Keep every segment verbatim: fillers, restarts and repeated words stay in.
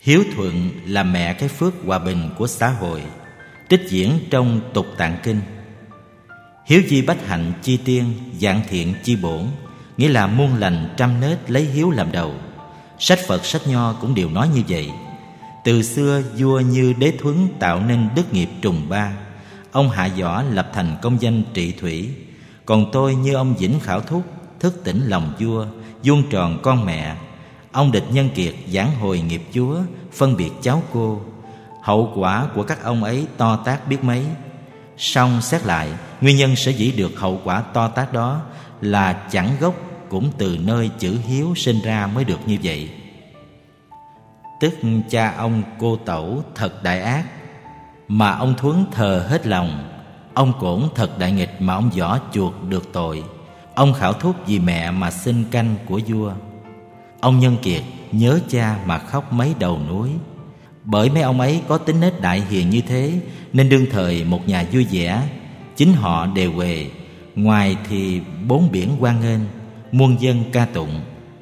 Hiếu thuận là mẹ cái phước hòa bình của xã hội. Trích diễn trong Tục Tạng Kinh. Hiếu chi bách hạnh chi tiên, dạng thiện chi bổn, nghĩa là muôn lành trăm nết lấy hiếu làm đầu. Sách Phật, sách Nho cũng đều nói như vậy. Từ xưa vua Như Đế Thuấn tạo nên đức nghiệp trùng ba. Ông hạ võ lập thành công danh trị thủy. Còn tôi như ông Vĩnh Khảo Thúc, thức tỉnh lòng vua, vuông tròn con mẹ. Ông Địch Nhân Kiệt giảng hồi nghiệp chúa, phân biệt cháu cô. Hậu quả của các ông ấy to tát biết mấy. Song xét lại, nguyên nhân sở dĩ được hậu quả to tát đó là chẳng gốc cũng từ nơi chữ hiếu sinh ra mới được như vậy. Tức cha ông cô Tẩu thật đại ác, mà ông Thuấn thờ hết lòng. Ông Cổn thật đại nghịch, mà ông Võ chuộc được tội. Ông Khảo Thúc vì mẹ mà xin canh của vua. Ông Nhân Kiệt nhớ cha mà khóc mấy đầu núi. Bởi mấy ông ấy có tính nết đại hiền như thế, nên đương thời một nhà vui vẻ. Chính họ đều huề, ngoài thì bốn biển hoan nghênh, muôn dân ca tụng.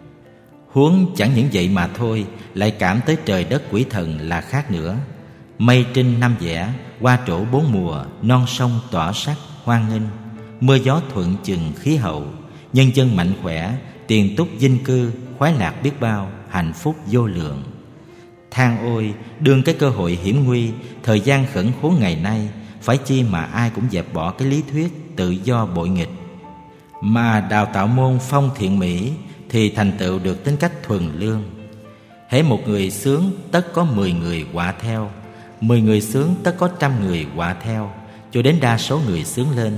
Huống chẳng những vậy mà thôi, lại cảm tới trời đất quỷ thần là khác nữa. Mây trinh năm vẻ, hoa trổ bốn mùa, non sông tỏa sắc hoan nghênh. Mưa gió thuận chừng khí hậu, nhân dân mạnh khỏe, tiền túc dinh cư, khoái lạc biết bao, hạnh phúc vô lượng. Than ôi, đương cái cơ hội hiểm nguy, thời gian khẩn khốn ngày nay, phải chi mà ai cũng dẹp bỏ cái lý thuyết tự do bội nghịch, mà đào tạo môn phong thiện mỹ, thì thành tựu được tính cách thuần lương. Hễ một người sướng tất có mười người họa theo, mười người sướng tất có trăm người họa theo, cho đến đa số người sướng lên,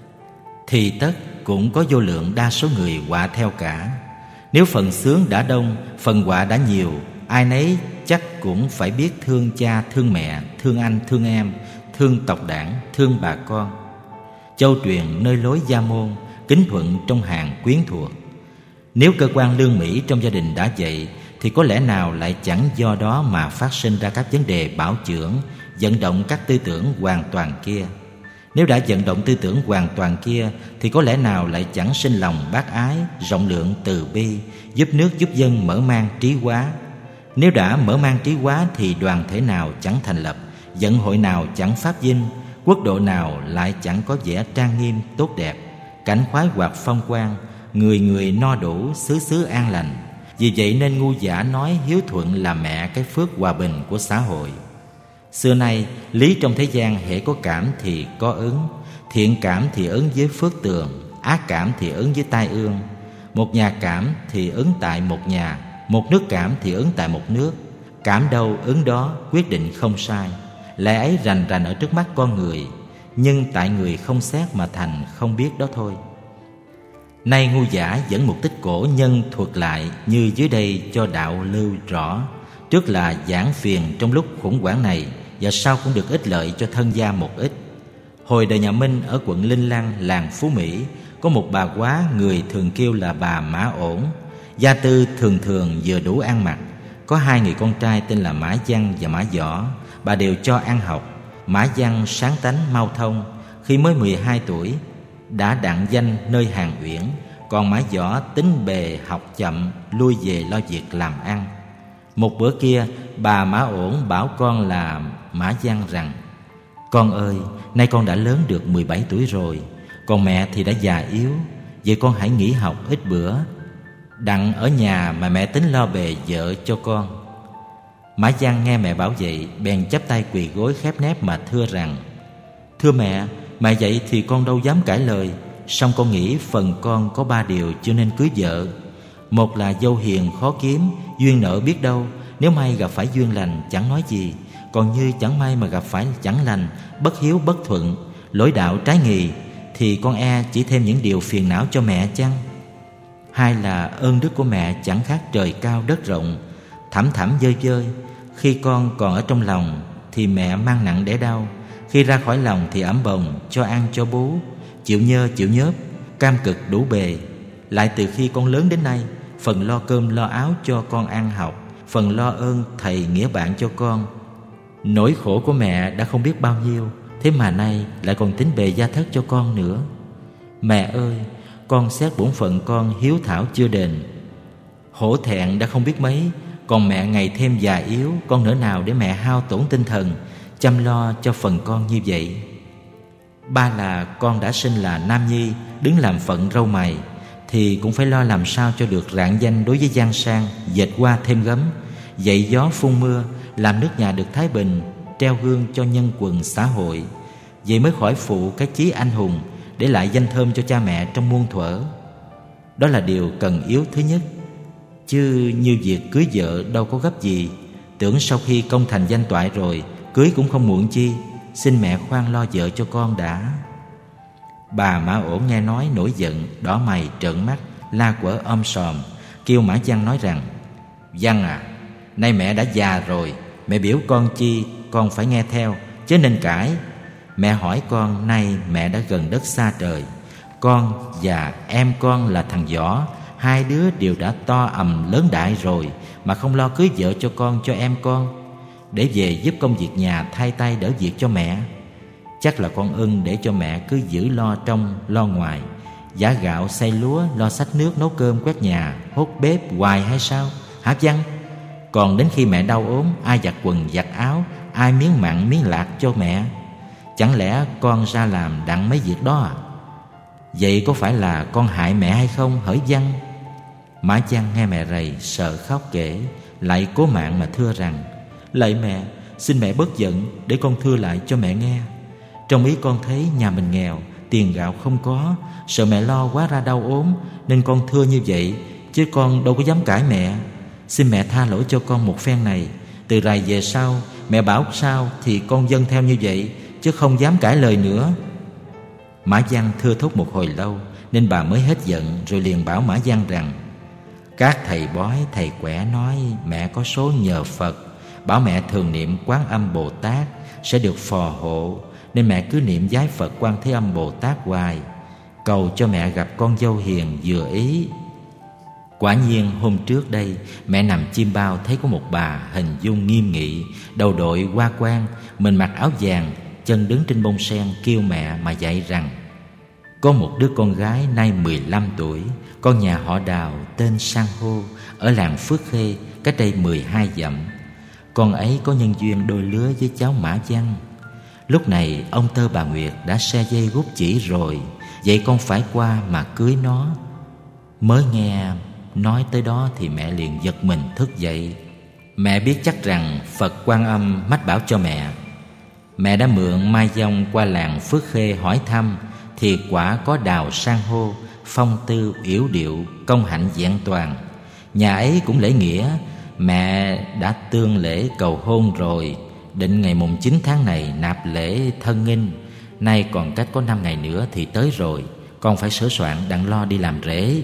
thì tất cũng có vô lượng đa số người họa theo cả. Nếu phần sướng đã đông, phần họa đã nhiều, ai nấy chắc cũng phải biết thương cha, thương mẹ, thương anh, thương em, thương tộc đảng, thương bà con. Châu truyền nơi lối gia môn, kính thuận trong hàng quyến thuộc. Nếu cơ quan lương mỹ trong gia đình đã vậy, thì có lẽ nào lại chẳng do đó mà phát sinh ra các vấn đề bảo chưởng, vận động các tư tưởng hoàn toàn kia. Nếu đã vận động tư tưởng hoàn toàn kia, thì có lẽ nào lại chẳng sinh lòng bác ái, rộng lượng từ bi, giúp nước giúp dân mở mang trí hóa. Nếu đã mở mang trí hóa, thì đoàn thể nào chẳng thành lập, vận hội nào chẳng phát vinh, quốc độ nào lại chẳng có vẻ trang nghiêm tốt đẹp, cảnh khoái hoạt phong quang, người người no đủ, xứ xứ an lành. Vì vậy nên ngu giả nói hiếu thuận là mẹ cái phước hòa bình của xã hội. Xưa nay, lý trong thế gian hễ có cảm thì có ứng. Thiện cảm thì ứng với phước tường, ác cảm thì ứng với tai ương. Một nhà cảm thì ứng tại một nhà, một nước cảm thì ứng tại một nước. Cảm đâu ứng đó, quyết định không sai. Lẽ ấy rành rành ở trước mắt con người, nhưng tại người không xét mà thành không biết đó thôi. Nay ngu giả dẫn một tích cổ nhân thuật lại như dưới đây cho đạo lưu rõ. Trước là giảng phiền trong lúc khủng hoảng này, và sau cũng được ích lợi cho thân gia một ít. Hồi đời nhà Minh ở quận Linh Lăng, làng Phú Mỹ, có một bà quá người thường kêu là bà Mã Ổn. Gia tư thường thường vừa đủ ăn mặc. Có hai người con trai tên là Mã Văn và Mã Võ. Bà đều cho ăn học. Mã Văn sáng tánh mau thông, khi mới mười hai tuổi đã đặng danh nơi Hàn Uyển. Còn Mã Võ tính bề học chậm, lui về lo việc làm ăn. Một bữa kia, bà Mã Ổn bảo con là Mã Văn rằng: "Con ơi, nay con đã lớn được mười bảy tuổi rồi, còn mẹ thì đã già yếu. Vậy con hãy nghỉ học ít bữa, đặng ở nhà mà mẹ tính lo bề vợ cho con." Mã Văn nghe mẹ bảo vậy, bèn chắp tay quỳ gối khép nép mà thưa rằng: "Thưa mẹ, mẹ vậy thì con đâu dám cãi lời. Song con nghĩ phần con có ba điều chưa nên cưới vợ. Một là dâu hiền khó kiếm, duyên nợ biết đâu. Nếu may gặp phải duyên lành chẳng nói gì, còn như chẳng may mà gặp phải chẳng lành, bất hiếu bất thuận, lỗi đạo trái nghì, thì con e chỉ thêm những điều phiền não cho mẹ chăng? Hai là ơn đức của mẹ chẳng khác trời cao đất rộng, thẳm thẳm vơi vơi. Khi con còn ở trong lòng thì mẹ mang nặng đẻ đau, khi ra khỏi lòng thì ẵm bồng, cho ăn cho bú, chịu nhơ chịu nhớp, cam cực đủ bề. Lại từ khi con lớn đến nay, phần lo cơm lo áo cho con ăn học, phần lo ơn thầy nghĩa bạn cho con. Nỗi khổ của mẹ đã không biết bao nhiêu, thế mà nay lại còn tính bề gia thất cho con nữa. Mẹ ơi, con xét bổn phận con hiếu thảo chưa đền. Hổ thẹn đã không biết mấy, Còn mẹ ngày thêm già yếu, con nỡ nào để mẹ hao tổn tinh thần chăm lo cho phần con như vậy. Ba là con đã sinh là nam nhi, đứng làm phận râu mày, thì cũng phải lo làm sao cho được rạng danh đối với gian sang, dệt hoa thêm gấm, dậy gió phun mưa, làm nước nhà được thái bình, treo gương cho nhân quần xã hội. Vậy mới khỏi phụ cái chí anh hùng, để lại danh thơm cho cha mẹ trong muôn thuở. Đó là điều cần yếu thứ nhất. Chứ như việc cưới vợ đâu có gấp gì. Tưởng sau khi công thành danh toại rồi, cưới cũng không muộn chi. Xin mẹ khoan lo vợ cho con đã. Bà Mã Ổn nghe nói nổi giận, đỏ mày trợn mắt, la quở om sòm, kêu Mã Văn nói rằng: Văn à, nay mẹ đã già rồi, mẹ biểu con chi con phải nghe theo, chứ nên cãi. Mẹ hỏi con, nay mẹ đã gần đất xa trời, con và em con là thằng Võ, hai đứa đều đã to ầm lớn đại rồi, mà không lo cưới vợ cho con cho em con, để về giúp công việc nhà, thay tay đỡ việc cho mẹ. Chắc là con ưng để cho mẹ cứ giữ lo trong lo ngoài, giã gạo xay lúa, lo xách nước nấu cơm quét nhà, hốt bếp hoài hay sao hả Văn? Còn đến khi mẹ đau ốm, ai giặt quần giặt áo, ai miếng mặn miếng lạc cho mẹ? Chẳng lẽ con ra làm đặng mấy việc đó à? Vậy có phải là con hại mẹ hay không hỡi Văn? Mã Văn nghe mẹ rầy, sợ khóc kể, lại cố mạng mà thưa rằng: Lạy mẹ, xin mẹ bớt giận, để con thưa lại cho mẹ nghe. Trong ý con thấy nhà mình nghèo, tiền gạo không có, sợ mẹ lo quá ra đau ốm, nên con thưa như vậy, chứ con đâu có dám cãi mẹ. Xin mẹ tha lỗi cho con một phen này. Từ rày về sau, mẹ bảo sao thì con dâng theo như vậy, chứ không dám cãi lời nữa. Mã Văn thưa thúc một hồi lâu, nên bà mới hết giận, rồi liền bảo Mã Văn rằng: Các thầy bói, thầy quẻ nói mẹ có số nhờ Phật, bảo mẹ thường niệm Quán Âm Bồ Tát sẽ được phò hộ, nên mẹ cứ niệm vái Phật Quan Thế Âm Bồ Tát hoài, cầu cho mẹ gặp con dâu hiền vừa ý. Quả nhiên hôm trước đây, mẹ nằm chim bao thấy có một bà hình dung nghiêm nghị, đầu đội hoa quan, mình mặc áo vàng, chân đứng trên bông sen, kêu mẹ mà dạy rằng: Có một đứa con gái nay mười lăm tuổi, con nhà họ Đào tên San Hô, ở làng Phước Khê, cách đây mười hai dặm. Con ấy có nhân duyên đôi lứa với cháu Mã Văn. Lúc này ông Tơ bà Nguyệt đã xe dây gút chỉ rồi, vậy con phải qua mà cưới nó. Mới nghe nói tới đó thì mẹ liền giật mình thức dậy. Mẹ biết chắc rằng Phật Quan Âm mách bảo cho mẹ. Mẹ đã mượn Mai Dông qua làng Phước Khê hỏi thăm, thì quả có Đào San Hô, phong tư yểu điệu, công hạnh vẹn toàn. Nhà ấy cũng lễ nghĩa, mẹ đã tương lễ cầu hôn rồi, định ngày mùng chín tháng này nạp lễ thân nghinh. Nay còn cách có năm ngày nữa thì tới rồi, con phải sửa soạn đặng lo đi làm rễ.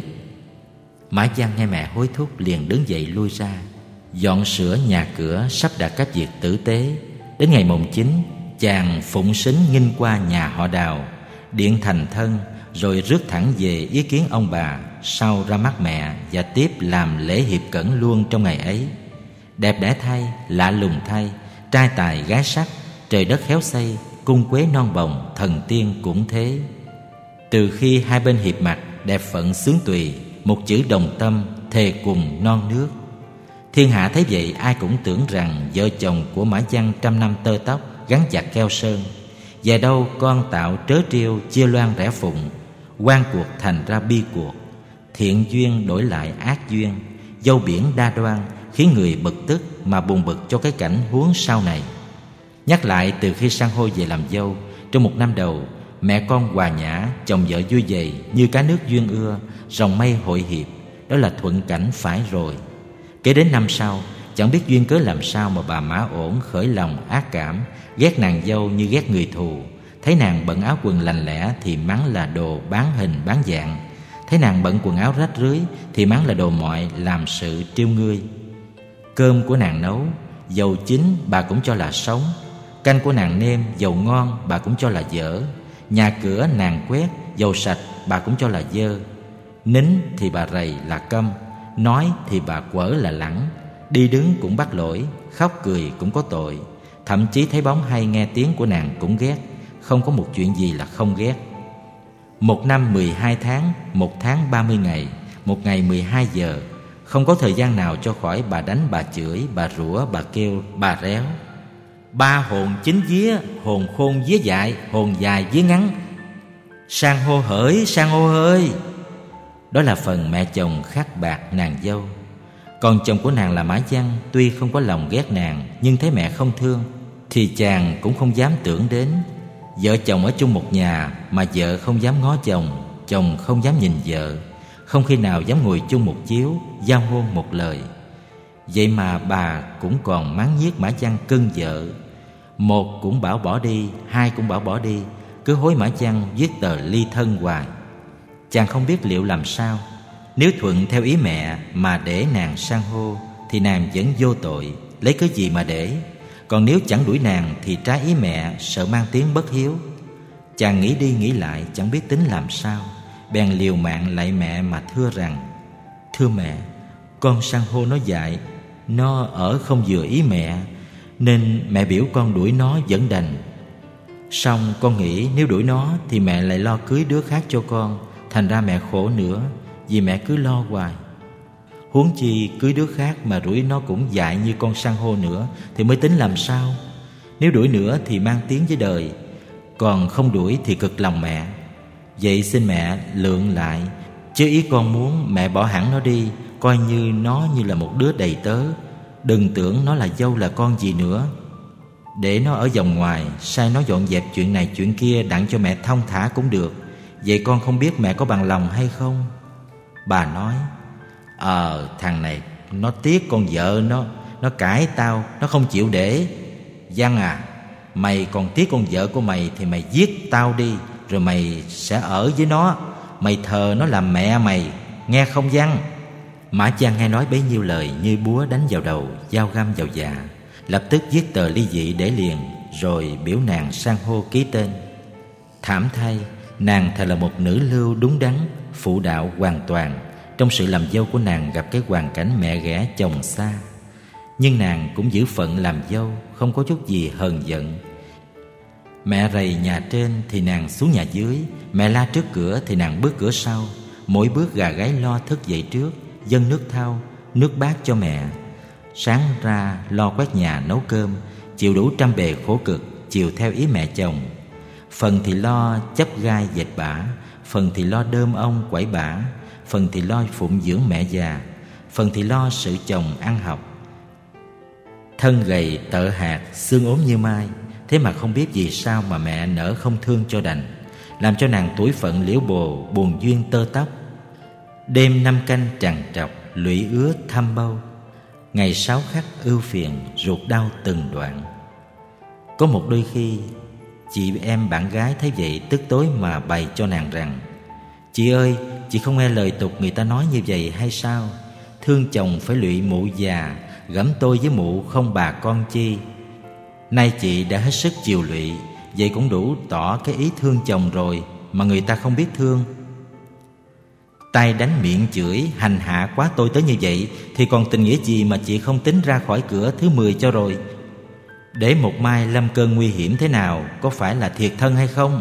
Mã Văn nghe mẹ hối thúc, liền đứng dậy lui ra, dọn sửa nhà cửa, sắp đặt các việc tử tế. Đến ngày mùng chín, chàng phụng sính nghinh qua nhà họ Đào, điện thành thân, rồi rước thẳng về ý kiến ông bà, sau ra mắt mẹ và tiếp làm lễ hiệp cẩn luôn trong ngày ấy. Đẹp đẽ thay, lạ lùng thay, trai tài gái sắc, trời đất khéo xây, cung quế non bồng, thần tiên cũng thế. Từ khi hai bên hiệp mặt, đẹp phận xướng tùy, một chữ đồng tâm, thề cùng non nước. Thiên hạ thấy vậy, ai cũng tưởng rằng vợ chồng của Mã Văn trăm năm tơ tóc, gắn chặt keo sơn. Về đâu con tạo trớ trêu, chia loan rẽ phụng, quan cuộc thành ra bi cuộc, thiện duyên đổi lại ác duyên, dâu biển đa đoan, khiến người bực tức mà buồn bực cho cái cảnh huống sau này. Nhắc lại từ khi San Hô về làm dâu, trong một năm đầu, mẹ con hòa nhã, chồng vợ vui vầy như cá nước duyên ưa, rồng mây hội hiệp, đó là thuận cảnh phải rồi. Kế đến năm sau, chẳng biết duyên cớ làm sao mà bà Mã Ổn khởi lòng ác cảm, ghét nàng dâu như ghét người thù. Thấy nàng bận áo quần lành lẽ thì mắng là đồ bán hình bán dạng, thấy nàng bận quần áo rách rưới thì mắng là đồ mọi làm sự trêu ngươi. Cơm của nàng nấu, dầu chín bà cũng cho là sống, canh của nàng nêm, dầu ngon bà cũng cho là dở, nhà cửa nàng quét, dầu sạch bà cũng cho là dơ. Nín thì bà rầy là câm, nói thì bà quở là lẳng, đi đứng cũng bắt lỗi, khóc cười cũng có tội. Thậm chí thấy bóng hay nghe tiếng của nàng cũng ghét, không có một chuyện gì là không ghét. Một năm mười hai tháng, một tháng ba mươi ngày, một ngày mười hai giờ, Không có thời gian nào cho khỏi bà đánh, bà chửi, bà rủa, bà kêu, bà réo. Ba hồn chính vía, hồn khôn vía dại, hồn dài vía ngắn. San hô hỡi, san hô ơi. Đó là phần mẹ chồng khát bạc nàng dâu. Còn chồng của nàng là Mã Văn, tuy không có lòng ghét nàng, nhưng thấy mẹ không thương thì chàng cũng không dám tưởng đến. Vợ chồng ở chung một nhà mà vợ không dám ngó chồng, chồng không dám nhìn vợ, không khi nào dám ngồi chung một chiếu, giao hôn một lời. Vậy mà bà cũng còn mắng nhiếc Mã Văn cưng vợ. Một cũng bảo bỏ đi, hai cũng bảo bỏ đi, cứ hối Mã Văn viết tờ ly thân hoài. Chàng không biết liệu làm sao. Nếu thuận theo ý mẹ mà để nàng san hô thì nàng vẫn vô tội, lấy cái gì mà để. Còn nếu chẳng đuổi nàng thì trái ý mẹ, sợ mang tiếng bất hiếu. Chàng nghĩ đi nghĩ lại chẳng biết tính làm sao, bèn liều mạng lạy mẹ mà thưa rằng: Thưa mẹ, con san hô nó dại, nó ở không vừa ý mẹ, nên mẹ biểu con đuổi nó vẫn đành. Xong con nghĩ nếu đuổi nó thì mẹ lại lo cưới đứa khác cho con, thành ra mẹ khổ nữa, vì mẹ cứ lo hoài. Huống chi cưới đứa khác mà đuổi nó cũng dại như con san hô nữa thì mới tính làm sao. Nếu đuổi nữa thì mang tiếng với đời, còn không đuổi thì cực lòng mẹ. Vậy xin mẹ lượng lại, chứ ý con muốn mẹ bỏ hẳn nó đi, coi như nó như là một đứa đầy tớ. Đừng tưởng nó là dâu là con gì nữa. Để nó ở vòng ngoài, sai nó dọn dẹp chuyện này chuyện kia, đặng cho mẹ thông thả cũng được. Vậy con không biết mẹ có bằng lòng hay không? Bà nói: Ờ thằng này nó tiếc con vợ nó, nó cãi tao, nó không chịu để. Văn à, mày còn tiếc con vợ của mày thì mày giết tao đi, rồi mày sẽ ở với nó. Mày thờ nó làm mẹ mày, nghe không Văn? Mã Văn nghe nói bấy nhiêu lời như búa đánh vào đầu, dao găm vào dạ. Lập tức viết tờ ly dị để liền, rồi biểu nàng san hô ký tên. Thảm thay, nàng thật là một nữ lưu đúng đắn, phụ đạo hoàn toàn. Trong sự làm dâu của nàng gặp cái hoàn cảnh mẹ ghẻ chồng xa, nhưng nàng cũng giữ phận làm dâu, không có chút gì hờn giận. Mẹ rầy nhà trên thì nàng xuống nhà dưới, mẹ la trước cửa thì nàng bước cửa sau. Mỗi bước gà gáy lo thức dậy trước, dâng nước thau, nước bát cho mẹ. Sáng ra lo quét nhà nấu cơm, chịu đủ trăm bề khổ cực, chiều theo ý mẹ chồng. Phần thì lo chấp gai dệt bả, phần thì lo đơm ong quẩy bả, phần thì lo phụng dưỡng mẹ già, phần thì lo sự chồng ăn học. Thân gầy tợ hạt, xương ốm như mai, thế mà không biết vì sao mà mẹ nỡ không thương cho đành, làm cho nàng tuổi phận liễu bồ, buồn duyên tơ tóc. Đêm năm canh trằn trọc, lụy ứa thăm bâu, ngày sáu khắc ưu phiền, ruột đau từng đoạn. Có một đôi khi, chị em bạn gái thấy vậy tức tối mà bày cho nàng rằng: Chị ơi, chị không nghe lời tục người ta nói như vậy hay sao? Thương chồng phải lụy mụ già, gẫm tôi với mụ không bà con chi. Nay chị đã hết sức chiều lụy, vậy cũng đủ tỏ cái ý thương chồng rồi, mà người ta không biết thương. Tay đánh miệng chửi, hành hạ quá tôi tới như vậy, thì còn tình nghĩa gì mà chị không tính ra khỏi cửa thứ mười cho rồi? Để một mai lâm cơn nguy hiểm thế nào, có phải là thiệt thân hay không?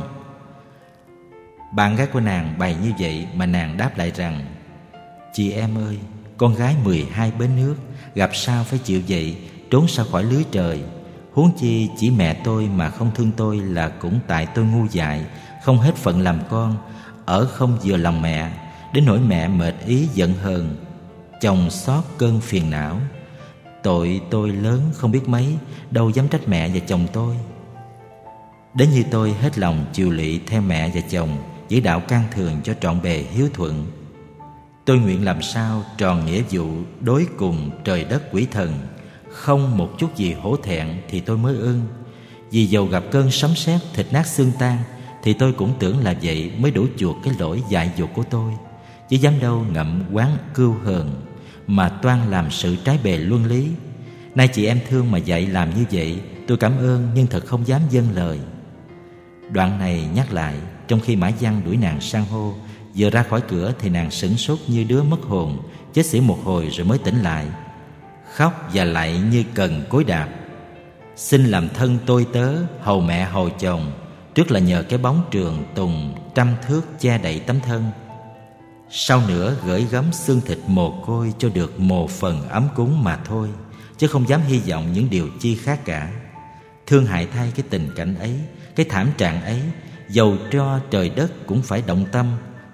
Bạn gái của nàng bày như vậy mà nàng đáp lại rằng: Chị em ơi, con gái mười hai bến nước, gặp sao phải chịu vậy, trốn sao khỏi lưới trời. Huống chi chỉ mẹ tôi mà không thương tôi là cũng tại tôi ngu dại, không hết phận làm con, ở không vừa lòng mẹ, đến nỗi mẹ mệt ý giận hờn, chồng xót cơn phiền não. Tội tôi lớn không biết mấy, đâu dám trách mẹ và chồng tôi. Đến như tôi hết lòng chiều lụy theo mẹ và chồng, giữ đạo can thường cho trọn bề hiếu thuận. Tôi nguyện làm sao tròn nghĩa vụ đối cùng trời đất quỷ thần, không một chút gì hổ thẹn thì tôi mới ưng. Vì dầu gặp cơn sấm sét thịt nát xương tan, thì tôi cũng tưởng là vậy mới đủ chuộc cái lỗi dại dột của tôi, chứ dám đâu ngậm quán cưu hờn mà toan làm sự trái bề luân lý. Nay chị em thương mà dạy làm như vậy, tôi cảm ơn nhưng thật không dám dâng lời. Đoạn này nhắc lại trong khi Mã Văn đuổi nàng san hô. Vừa ra khỏi cửa thì nàng sửng sốt như đứa mất hồn, chết xỉu một hồi rồi mới tỉnh lại, khóc và lạy như cần cối đạp: Xin làm thân tôi tớ, hầu mẹ hầu chồng, trước là nhờ cái bóng trường tùng trăm thước che đậy tấm thân. Sau nữa gửi gắm xương thịt mồ côi cho được một phần ấm cúng mà thôi, chứ không dám hy vọng những điều chi khác cả. Thương hại thay cái tình cảnh ấy, cái thảm trạng ấy, dầu cho trời đất cũng phải động tâm,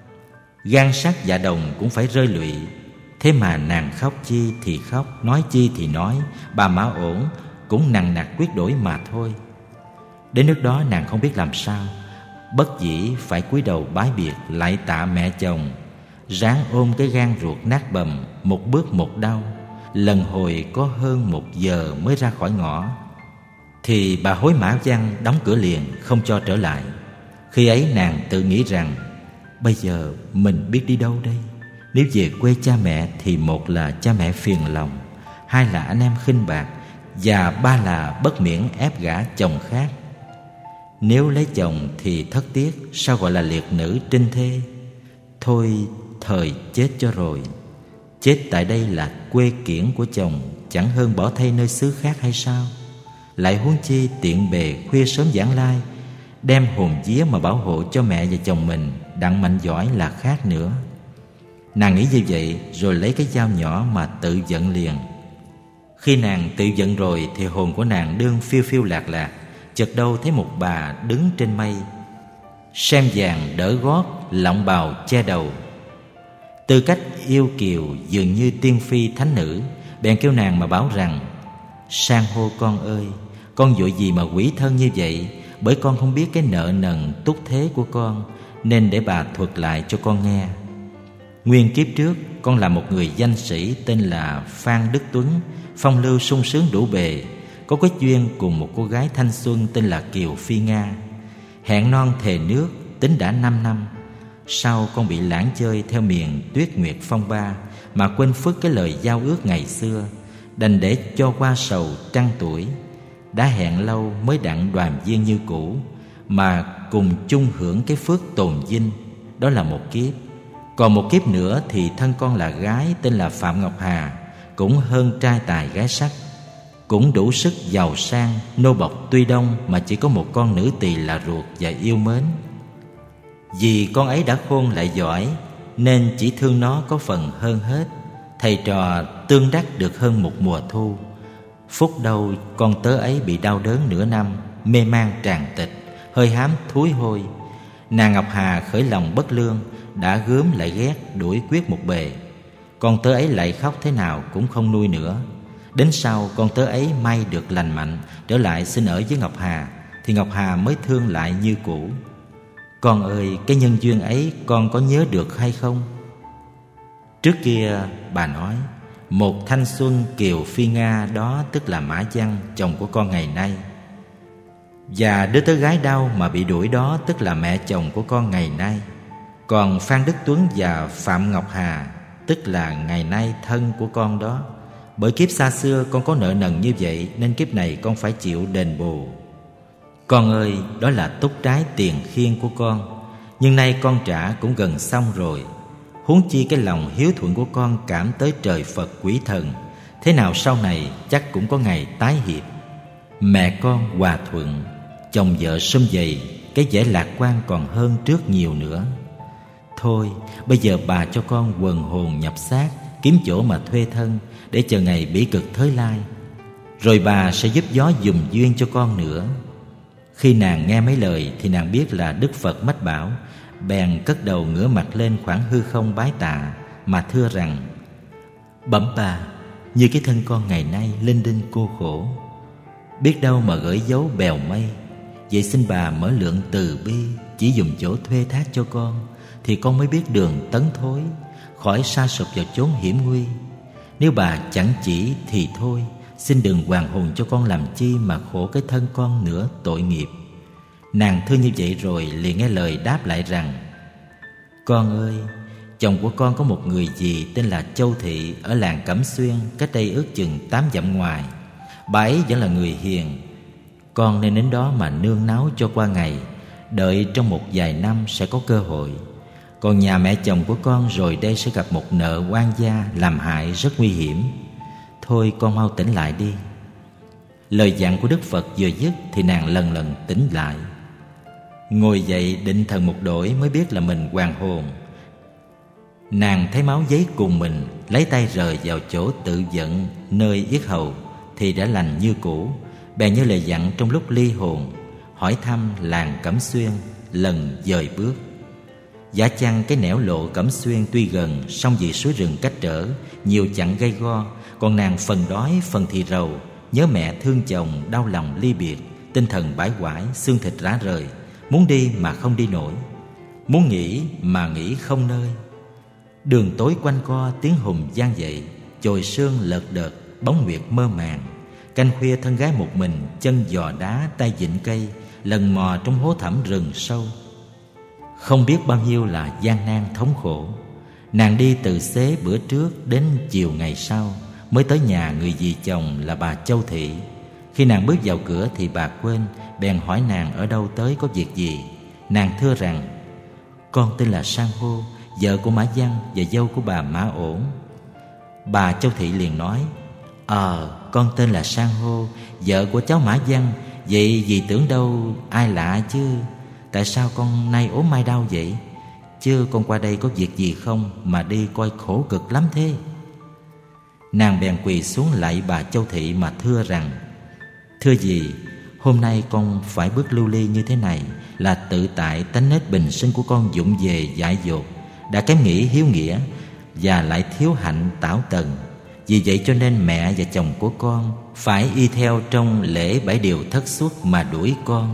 gan sắt dạ đồng cũng phải rơi lụy. Thế mà nàng khóc chi thì khóc, nói chi thì nói, bà Mã Ổn cũng nằng nặc quyết đổi mà thôi. Đến nước đó nàng không biết làm sao, bất dĩ phải cúi đầu bái biệt lại tạ mẹ chồng, ráng ôm cái gan ruột nát bầm, một bước một đau. Lần hồi có hơn một giờ mới ra khỏi ngõ, thì bà hối Mã Văn đóng cửa liền, không cho trở lại. Khi ấy nàng tự nghĩ rằng, bây giờ mình biết đi đâu đây? Nếu về quê cha mẹ thì một là cha mẹ phiền lòng, hai là anh em khinh bạc, và ba là bất miễn ép gả chồng khác. Nếu lấy chồng thì thất tiếc, sao gọi là liệt nữ trinh thê? Thôi thời chết cho rồi. Chết tại đây là quê kiển của chồng, chẳng hơn bỏ thay nơi xứ khác hay sao? Lại huống chi tiện bề khuya sớm vãng lai, đem hồn vía mà bảo hộ cho mẹ và chồng mình, đặng mạnh giỏi là khác nữa. Nàng nghĩ như vậy rồi lấy cái dao nhỏ mà tự giận liền. Khi nàng tự giận rồi thì hồn của nàng đương phiêu phiêu lạc lạc, chợt đâu thấy một bà đứng trên mây, sem vàng đỡ gót, lọng bào che đầu, tư cách yêu kiều dường như tiên phi thánh nữ. Bèn kêu nàng mà bảo rằng, san hô con ơi, con vội gì mà quỷ thân như vậy? Bởi con không biết cái nợ nần túc thế của con, nên để bà thuật lại cho con nghe. Nguyên kiếp trước con là một người danh sĩ tên là Phan Đức Tuấn, phong lưu sung sướng đủ bề, có kết duyên cùng một cô gái thanh xuân tên là Kiều Phi Nga. Hẹn non thề nước, tính đã năm năm. Sau con bị lãng chơi theo miền tuyết nguyệt phong ba, mà quên phước cái lời giao ước ngày xưa, đành để cho qua sầu trăng tuổi. Đã hẹn lâu mới đặng đoàn viên như cũ, mà cùng chung hưởng cái phước tồn vinh. Đó là một kiếp. Còn một kiếp nữa thì thân con là gái tên là Phạm Ngọc Hà, cũng hơn trai tài gái sắc, cũng đủ sức giàu sang, nô bộc tuy đông, mà chỉ có một con nữ tỳ là ruột và yêu mến. Vì con ấy đã khôn lại giỏi, nên chỉ thương nó có phần hơn hết. Thầy trò tương đắc được hơn một mùa thu. Phút đâu con tớ ấy bị đau đớn nửa năm, mê man tràn tịch, hơi hám thúi hôi. Nàng Ngọc Hà khởi lòng bất lương, đã gớm lại ghét, đuổi quyết một bề. Con tớ ấy lại khóc thế nào cũng không nuôi nữa. Đến sau con tớ ấy may được lành mạnh, trở lại xin ở với Ngọc Hà, thì Ngọc Hà mới thương lại như cũ. Con ơi, cái nhân duyên ấy con có nhớ được hay không? Trước kia bà nói, một thanh xuân Kiều Phi Nga đó tức là Mã Văn, chồng của con ngày nay. Và đứa tớ gái đau mà bị đuổi đó tức là mẹ chồng của con ngày nay. Còn Phan Đức Tuấn và Phạm Ngọc Hà tức là ngày nay thân của con đó. Bởi kiếp xa xưa con có nợ nần như vậy, nên kiếp này con phải chịu đền bù. Con ơi, đó là túc trái tiền khiên của con, nhưng nay con trả cũng gần xong rồi. Huống chi cái lòng hiếu thuận của con cảm tới trời Phật quỷ thần, thế nào sau này chắc cũng có ngày tái hiệp. Mẹ con hòa thuận, chồng vợ sum vầy, cái vẻ lạc quan còn hơn trước nhiều nữa. Thôi, bây giờ bà cho con quần hồn nhập xác, kiếm chỗ mà thuê thân, để chờ ngày bỉ cực thới lai. Rồi bà sẽ giúp gió dùm duyên cho con nữa. Khi nàng nghe mấy lời thì nàng biết là Đức Phật mách bảo, bèn cất đầu ngửa mặt lên khoảng hư không bái tạ, mà thưa rằng: Bẩm bà, như cái thân con ngày nay linh đinh cô khổ, biết đâu mà gửi dấu bèo mây. Vậy xin bà mở lượng từ bi, chỉ dùng chỗ thuê thác cho con, thì con mới biết đường tấn thối, khỏi sa sụp vào chốn hiểm nguy. Nếu bà chẳng chỉ thì thôi, xin đừng hoàn hồn cho con làm chi mà khổ cái thân con nữa tội nghiệp. Nàng thưa như vậy rồi liền nghe lời đáp lại rằng: Con ơi, chồng của con có một người dì tên là Châu Thị ở làng Cẩm Xuyên, cách đây ước chừng tám dặm ngoài. Bà ấy vẫn là người hiền. Con nên đến đó mà nương náu cho qua ngày, đợi trong một vài năm sẽ có cơ hội. Còn nhà mẹ chồng của con rồi đây sẽ gặp một nợ oan gia làm hại rất nguy hiểm. Thôi con mau tỉnh lại đi. Lời dặn của Đức Phật vừa dứt thì nàng lần lần tỉnh lại. Ngồi dậy định thần một đổi mới biết là mình hoàn hồn. Nàng thấy máu giấy cùng mình, lấy tay rời vào chỗ tự giận nơi yết hầu thì đã lành như cũ. Bèn như lời dặn trong lúc ly hồn, hỏi thăm làng Cẩm Xuyên, lần dời bước. Giả chăng cái nẻo lộ Cẩm Xuyên tuy gần, song vì suối rừng cách trở, nhiều chặng gây go. Còn nàng phần đói phần thì rầu, nhớ mẹ thương chồng, đau lòng ly biệt, tinh thần bãi quải, xương thịt rã rời, muốn đi mà không đi nổi, muốn nghỉ mà nghỉ không nơi. Đường tối quanh co, tiếng hùng vang dậy, chồi sương lợt đợt, bóng nguyệt mơ màng. Canh khuya thân gái một mình, chân giò đá tay vịn cây, lần mò trong hố thẳm rừng sâu. Không biết bao nhiêu là gian nan thống khổ. Nàng đi từ xế bữa trước đến chiều ngày sau mới tới nhà người dì chồng là bà Châu Thị. Khi nàng bước vào cửa thì bà quên, bèn hỏi nàng ở đâu tới, có việc gì. Nàng thưa rằng: con tên là San Hô, vợ của Mã Văn và dâu của bà Mã Ổn. Bà Châu Thị liền nói: Ờ, con tên là San Hô, vợ của cháu Mã Văn. Vậy dì tưởng đâu ai lạ chứ. Tại sao con nay ốm mai đau vậy? Chứ con qua đây có việc gì không mà đi coi khổ cực lắm thế? Nàng bèn quỳ xuống lạy bà Châu Thị mà thưa rằng: thưa dì, hôm nay con phải bước lưu ly như thế này là tự tại tánh nết bình sinh của con vụng về dại dột, đã kém nghĩ hiếu nghĩa và lại thiếu hạnh tảo tần. Vì vậy cho nên mẹ và chồng của con phải y theo trong lễ bảy điều thất xuất mà đuổi con.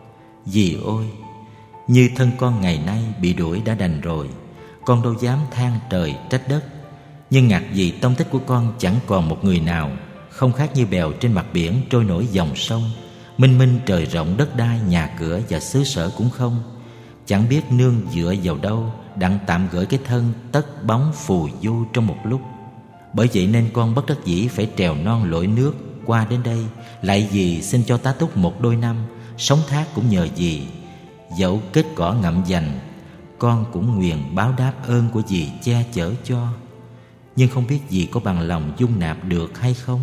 Dì ôi, như thân con ngày nay bị đuổi đã đành rồi, con đâu dám than trời trách đất. Nhưng ngặt vì tông tích của con chẳng còn một người nào, không khác như bèo trên mặt biển trôi nổi dòng sông. Minh minh trời rộng đất đai, nhà cửa và xứ sở cũng không. Chẳng biết nương dựa vào đâu, đặng tạm gửi cái thân tất bóng phù du trong một lúc. Bởi vậy nên con bất đắc dĩ phải trèo non lội nước qua đến đây. Lại dì xin cho tá túc một đôi năm, sống thác cũng nhờ dì. Dẫu kết cỏ ngậm dành, con cũng nguyện báo đáp ơn của dì che chở cho. Nhưng không biết dì có bằng lòng dung nạp được hay không?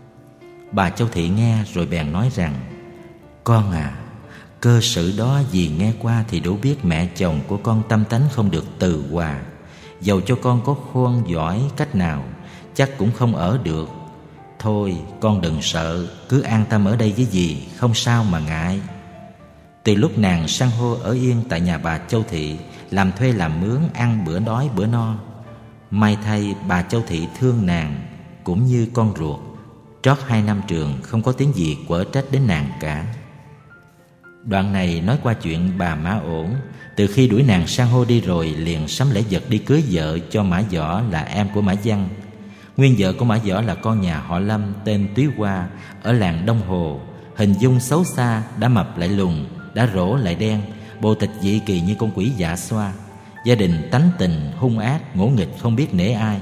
Bà Châu Thị nghe rồi bèn nói rằng: con à, cơ sự đó dì nghe qua thì đủ biết mẹ chồng của con tâm tánh không được từ hòa. Dầu cho con có khôn giỏi cách nào, chắc cũng không ở được. Thôi con đừng sợ, cứ an tâm ở đây với dì, không sao mà ngại. Từ lúc nàng San Hô ở yên tại nhà bà Châu Thị, làm thuê làm mướn, ăn bữa đói bữa no. May thay bà Châu Thị thương nàng cũng như con ruột. Trót hai năm trường không có tiếng gì quở trách đến nàng cả. Đoạn này nói qua chuyện bà Mã Ổn. Từ khi đuổi nàng San Hô đi rồi, liền sắm lễ vật đi cưới vợ cho Mã Võ là em của Mã Văn. Nguyên vợ của Mã Võ là con nhà họ Lâm tên Túy Hoa ở làng Đông Hồ. Hình dung xấu xa, đã mập lại lùn, đã rỗ lại đen, bộ tịch dị kỳ như con quỷ dạ xoa. Gia đình tánh tình hung ác, ngỗ nghịch không biết nể ai.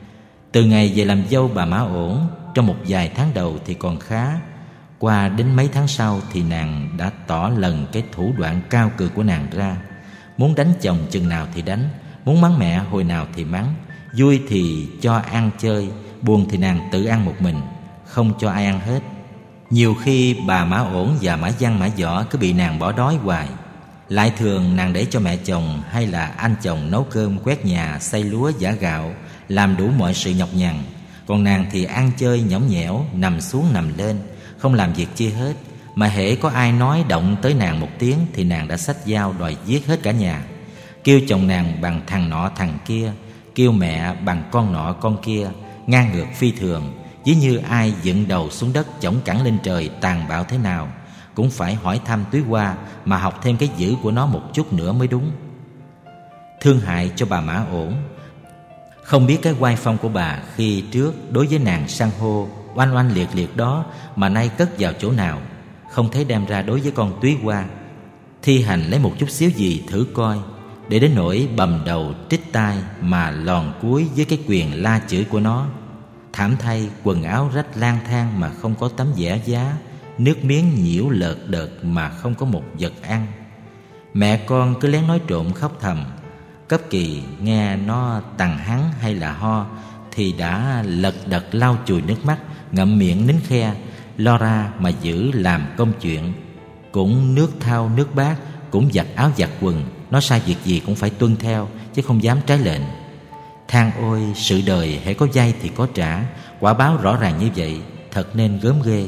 Từ ngày về làm dâu bà Mã Ổn, trong một vài tháng đầu thì còn khá. Qua đến mấy tháng sau thì nàng đã tỏ lần cái thủ đoạn cao cường của nàng ra. Muốn đánh chồng chừng nào thì đánh, muốn mắng mẹ hồi nào thì mắng. Vui thì cho ăn chơi, buồn thì nàng tự ăn một mình, không cho ai ăn hết. Nhiều khi bà Mã Ổn và Mã Văn Mã Võ cứ bị nàng bỏ đói hoài. Lại thường nàng để cho mẹ chồng hay là anh chồng nấu cơm, quét nhà, xay lúa, giã gạo, làm đủ mọi sự nhọc nhằn. Còn nàng thì ăn chơi nhõng nhẽo, nằm xuống nằm lên, không làm việc chi hết. Mà hễ có ai nói động tới nàng một tiếng thì nàng đã xách dao đòi giết hết cả nhà. Kêu chồng nàng bằng thằng nọ thằng kia, kêu mẹ bằng con nọ con kia, ngang ngược phi thường. Ví như ai dựng đầu xuống đất chổng cẳng lên trời, tàn bạo thế nào cũng phải hỏi thăm Túy Hoa mà học thêm cái dữ của nó một chút nữa mới đúng. Thương hại cho bà Mã Ổn. Không biết cái oai phong của bà khi trước đối với nàng San Hô oanh oanh liệt liệt đó mà nay cất vào chỗ nào, không thấy đem ra đối với con Túy Hoa. Thi hành lấy một chút xíu gì thử coi, để đến nỗi bầm đầu trích tai mà lòn cuối với cái quyền la chửi của nó. Thảm thay, quần áo rách lang thang mà không có tấm vẽ giá, nước miếng nhiễu lợt đợt mà không có một vật ăn. Mẹ con cứ lén nói trộm khóc thầm. Cấp kỳ nghe nó tằng hắng hay là ho thì đã lật đật lau chùi nước mắt, ngậm miệng nín khe, lo ra mà giữ làm công chuyện. Cũng nước thao nước bát, cũng giặt áo giặt quần, nó sai việc gì cũng phải tuân theo chứ không dám trái lệnh. Than ôi, sự đời hễ có vay thì có trả, quả báo rõ ràng như vậy, thật nên gớm ghê.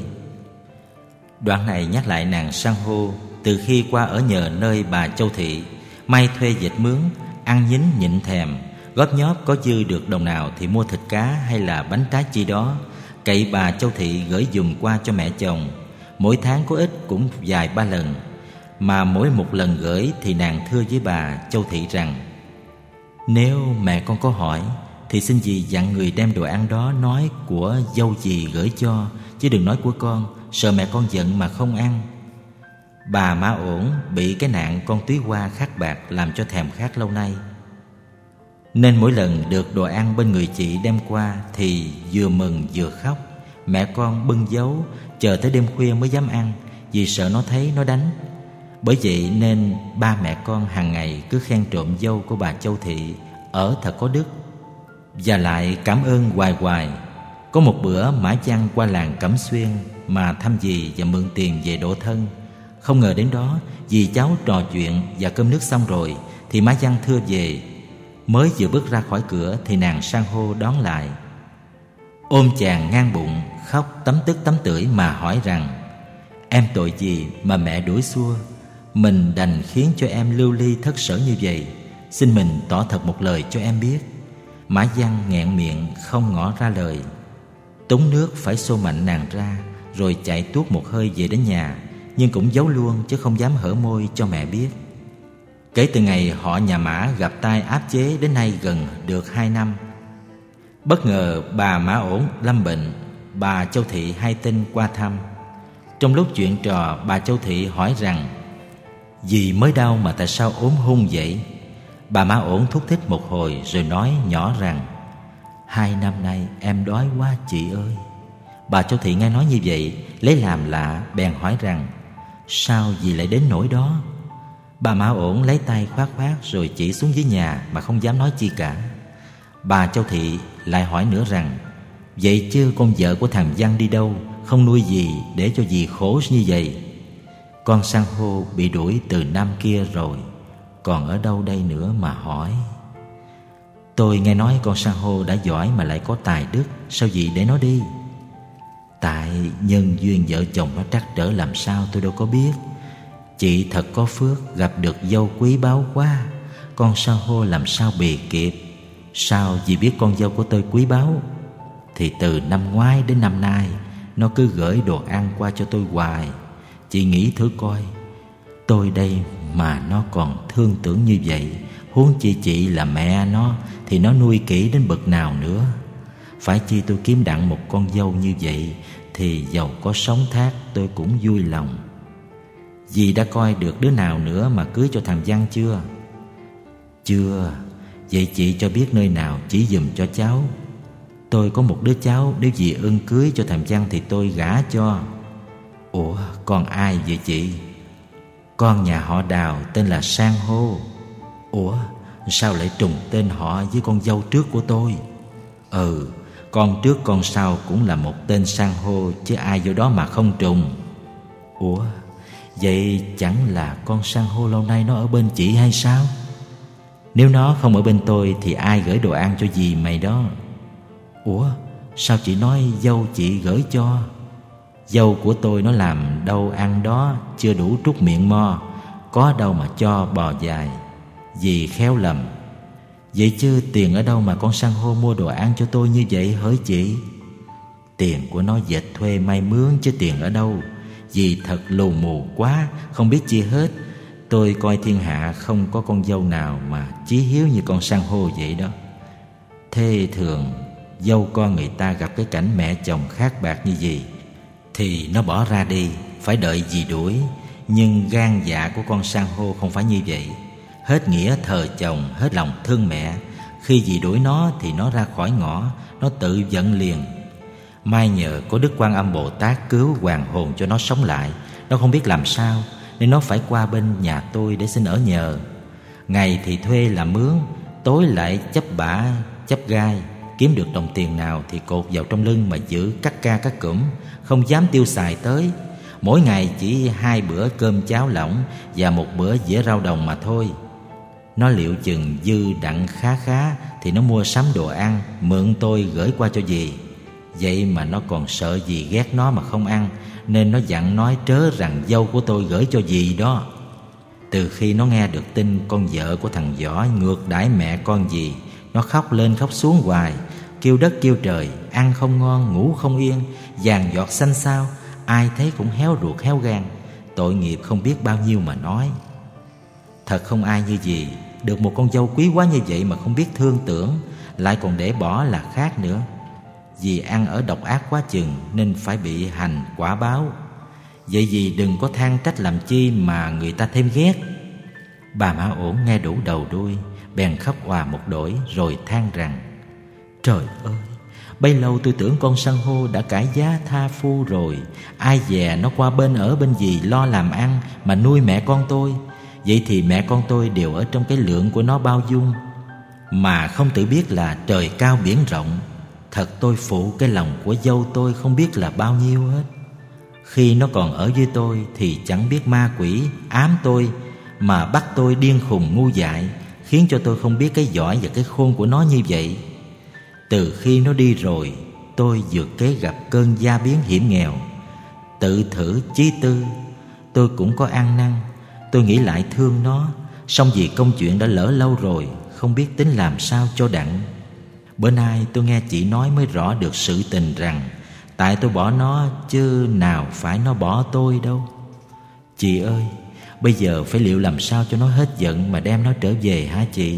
Đoạn này nhắc lại nàng san hô từ khi qua ở nhờ nơi bà Châu Thị, may thuê dệt mướn, ăn nhín nhịn thèm, góp nhóp có dư được đồng nào thì mua thịt cá hay là bánh trái chi đó, cậy bà Châu Thị gửi dùm qua cho mẹ chồng. Mỗi tháng có ít cũng vài ba lần, mà mỗi một lần gửi thì nàng thưa với bà Châu Thị rằng: nếu mẹ con có hỏi thì xin dì dặn người đem đồ ăn đó nói của dâu dì gửi cho, chứ đừng nói của con, sợ mẹ con giận mà không ăn. Bà Mã Ổn bị cái nạn con túy hoa khát bạc làm cho thèm khát lâu nay, nên mỗi lần được đồ ăn bên người chị đem qua thì vừa mừng vừa khóc. Mẹ con bưng giấu chờ tới đêm khuya mới dám ăn, vì sợ nó thấy nó đánh. Bởi vậy nên ba mẹ con hàng ngày cứ khen trộm dâu của bà Châu Thị ở thật có đức, và lại cảm ơn hoài hoài. Có một bữa Mã Văn qua làng Cẩm Xuyên mà thăm dì và mượn tiền về độ thân. Không ngờ đến đó, dì cháu trò chuyện và cơm nước xong rồi thì Mã Văn thưa về. Mới vừa bước ra khỏi cửa thì nàng san hô đón lại, ôm chàng ngang bụng, khóc tấm tức tấm tưởi mà hỏi rằng: em tội gì mà mẹ đuổi xua, mình đành khiến cho em lưu ly thất sở như vậy, xin mình tỏ thật một lời cho em biết. Mã Văn nghẹn miệng không ngỏ ra lời. Túng nước phải xô mạnh nàng ra, rồi chạy tuốt một hơi về đến nhà, nhưng cũng giấu luôn chứ không dám hở môi cho mẹ biết. Kể từ ngày họ nhà Mã gặp tai áp chế đến nay gần được hai năm. Bất ngờ bà Mã Ổn lâm bệnh, bà Châu Thị hay tin qua thăm. Trong lúc chuyện trò, bà Châu Thị hỏi rằng: dì mới đau mà tại sao ốm hung vậy? Bà Mã Ổn thúc thích một hồi rồi nói nhỏ rằng: hai năm nay em đói quá chị ơi. Bà Châu Thị nghe nói như vậy, lấy làm lạ, bèn hỏi rằng: sao dì lại đến nỗi đó? Bà Mã Ổn lấy tay khoát khoát rồi chỉ xuống dưới nhà mà không dám nói chi cả. Bà Châu Thị lại hỏi nữa rằng: vậy chứ con vợ của thằng Văn đi đâu, không nuôi gì để cho dì khổ như vậy? Con san hô bị đuổi từ năm kia rồi, còn ở đâu đây nữa mà hỏi? Tôi nghe nói con san hô đã giỏi mà lại có tài đức, sao dì để nó đi? Tại nhân duyên vợ chồng nó trắc trở làm sao tôi đâu có biết. Chị thật có phước gặp được dâu quý báu quá, con san hô làm sao bì kịp. Sao dì biết con dâu của tôi quý báu? Thì từ năm ngoái đến năm nay nó cứ gửi đồ ăn qua cho tôi hoài. Chị nghĩ thử coi, tôi đây mà nó còn thương tưởng như vậy, huống chi chị là mẹ nó thì nó nuôi kỹ đến bậc nào nữa. Phải chi tôi kiếm đặng một con dâu như vậy thì dầu có sống thác tôi cũng vui lòng. Dì đã coi được đứa nào nữa mà cưới cho thằng Văn chưa? Chưa. Vậy chị cho biết nơi nào chỉ giùm cho cháu. Tôi có một đứa cháu, nếu dì ưng cưới cho thằng Văn thì tôi gả cho. Ủa, con ai vậy chị? Con nhà họ Đào tên là San hô. Ủa, sao lại trùng tên họ với con dâu trước của tôi? Ừ, con trước con sau cũng là một tên San hô, chứ ai vô đó mà không trùng. Ủa, vậy chẳng là con San hô lâu nay nó ở bên chị hay sao? Nếu nó không ở bên tôi thì ai gửi đồ ăn cho dì mày đó? Ủa, sao chị nói dâu chị gửi cho? Dâu của tôi nó làm đâu ăn đó, chưa đủ trút miệng mo, có đâu mà cho bò dài. Dì khéo lầm. Vậy chứ tiền ở đâu mà con san hô mua đồ ăn cho tôi như vậy hỡi chị? Tiền của nó dệt thuê may mướn chứ tiền ở đâu. Dì thật lù mù quá, không biết chi hết. Tôi coi thiên hạ không có con dâu nào mà chí hiếu như con san hô vậy đó. Thế thường dâu con người ta gặp cái cảnh mẹ chồng khát bạc như gì thì nó bỏ ra đi, phải đợi dì đuổi. Nhưng gan dạ của con san hô không phải như vậy. Hết nghĩa thờ chồng, hết lòng thương mẹ. Khi dì đuổi nó thì nó ra khỏi ngõ, nó tự giận liền. May nhờ có Đức Quan Âm Bồ Tát cứu hoàn hồn cho nó sống lại. Nó không biết làm sao nên nó phải qua bên nhà tôi để xin ở nhờ. Ngày thì thuê làm mướn, tối lại chấp bả chấp gai. Kiếm được đồng tiền nào thì cột vào trong lưng mà giữ cắt ca cắt cụm, không dám tiêu xài tới. Mỗi ngày chỉ hai bữa cơm cháo lỏng và một bữa dĩa rau đồng mà thôi. Nó liệu chừng dư đặng khá khá thì nó mua sắm đồ ăn, mượn tôi gửi qua cho dì. Vậy mà nó còn sợ dì ghét nó mà không ăn, nên nó dặn nói trớ rằng dâu của tôi gửi cho dì đó. Từ khi nó nghe được tin con vợ của thằng Võ ngược đãi mẹ con dì, nó khóc lên khóc xuống hoài, kêu đất kêu trời, ăn không ngon, ngủ không yên, vàng giọt xanh xao, ai thấy cũng héo ruột héo gan. Tội nghiệp không biết bao nhiêu mà nói. Thật không ai như dì, được một con dâu quý quá như vậy mà không biết thương tưởng, lại còn để bỏ là khác nữa. Dì ăn ở độc ác quá chừng nên phải bị hành quả báo. Vậy dì đừng có than trách làm chi mà người ta thêm ghét. Bà Mã Ổn nghe đủ đầu đuôi, bèn khóc òa một đổi rồi than rằng: Trời ơi, bấy lâu tôi tưởng con san hô đã cải giá tha phu rồi, ai dè nó qua bên ở bên dì lo làm ăn mà nuôi mẹ con tôi. Vậy thì mẹ con tôi đều ở trong cái lượng của nó bao dung, mà không tự biết là trời cao biển rộng. Thật tôi phụ cái lòng của dâu tôi không biết là bao nhiêu hết. Khi nó còn ở với tôi thì chẳng biết ma quỷ ám tôi mà bắt tôi điên khùng ngu dại, khiến cho tôi không biết cái giỏi và cái khôn của nó như vậy. Từ khi nó đi rồi, tôi vượt kế gặp cơn gia biến hiểm nghèo. Tự thử chí tư, tôi cũng có ăn năn. Tôi nghĩ lại thương nó, song vì công chuyện đã lỡ lâu rồi, không biết tính làm sao cho đặng. Bữa nay tôi nghe chị nói mới rõ được sự tình rằng tại tôi bỏ nó chứ nào phải nó bỏ tôi đâu. Chị ơi, bây giờ phải liệu làm sao cho nó hết giận mà đem nó trở về hả chị?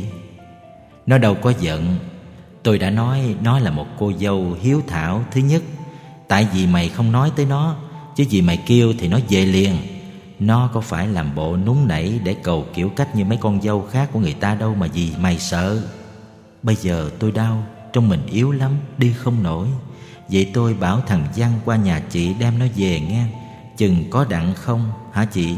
Nó đâu có giận. Tôi đã nói nó là một cô dâu hiếu thảo thứ nhất. Tại vì mày không nói tới nó, chứ vì mày kêu thì nó về liền. Nó có phải làm bộ núng nảy để cầu kiểu cách như mấy con dâu khác của người ta đâu mà vì mày sợ. Bây giờ tôi đau, trong mình yếu lắm, đi không nổi. Vậy tôi bảo thằng Văn qua nhà chị đem nó về nghe. Chừng có đặng không hả chị?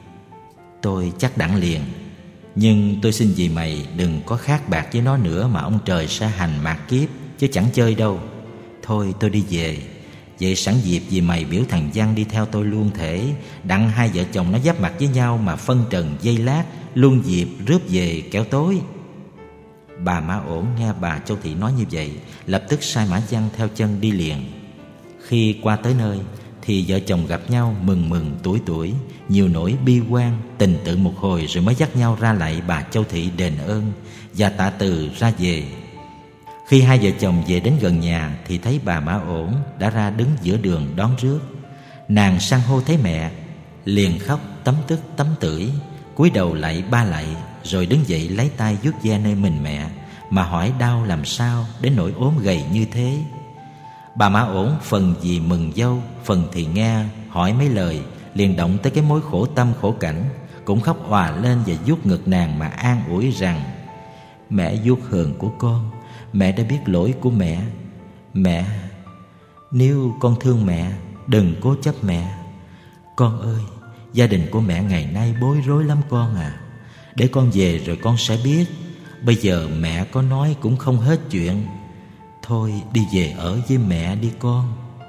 Tôi chắc đặng liền. Nhưng tôi xin dì mày đừng có khác bạc với nó nữa mà ông trời sẽ hành mạt kiếp, chứ chẳng chơi đâu. Thôi tôi đi về. Vậy sẵn dịp dì mày biểu thằng Văn đi theo tôi luôn thể, đặng hai vợ chồng nó giáp mặt với nhau mà phân trần dây lát, luôn dịp rước về kẻo tối. Bà Mã Ổn nghe bà Châu Thị nói như vậy, lập tức sai Mã Văn theo chân đi liền. Khi qua tới nơi thì vợ chồng gặp nhau mừng mừng tuổi tuổi, nhiều nỗi bi quan, tình tự một hồi rồi mới dắt nhau ra lại bà Châu Thị đền ơn và tạ từ ra về. Khi hai vợ chồng về đến gần nhà thì thấy bà Mã Ổn đã ra đứng giữa đường đón rước. Nàng san hô thấy mẹ liền khóc tấm tức tấm tưởi, cúi đầu lạy ba lạy, rồi đứng dậy lấy tay vuốt ve nơi mình mẹ mà hỏi đau làm sao đến nỗi ốm gầy như thế. Bà Mã Ổn phần vì mừng dâu, phần thì nghe hỏi mấy lời, liền động tới cái mối khổ tâm khổ cảnh, cũng khóc òa lên và vuốt ngực nàng mà an ủi rằng: Mẹ vuốt hờn của con, mẹ đã biết lỗi của mẹ. Mẹ, nếu con thương mẹ, đừng cố chấp mẹ. Con ơi, gia đình của mẹ ngày nay bối rối lắm con à. Để con về rồi con sẽ biết. Bây giờ mẹ có nói cũng không hết chuyện. Thôi đi về ở với mẹ đi con.